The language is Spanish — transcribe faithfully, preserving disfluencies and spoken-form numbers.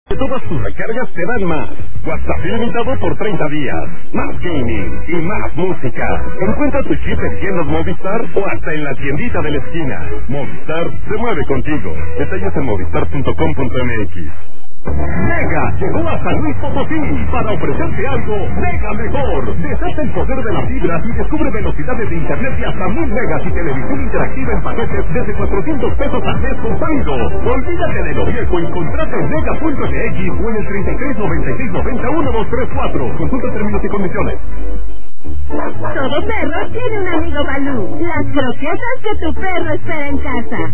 Todas tus recargas te dan más. WhatsApp ilimitado por treinta días. Más gaming y más música. Encuentra tu chip en tiendas Movistar o hasta en la tiendita de la esquina. Movistar se mueve contigo. Detalles en movistar punto com punto m x. Mega llegó a San Luis Potosí para ofrecerte algo mega mejor. Desata el poder de la fibra y descubre velocidades de internet de hasta mil megas y televisión interactiva en paquetes desde cuatrocientos pesos al mes con saldo. Olvídate de lo viejo y contrata en mega punto m x o en el treinta y tres noventa y seis noventa uno dos tres cuatro. Consulta términos y condiciones. Todo perro tiene un amigo Balú. Las croquetas que tu perro espera en casa.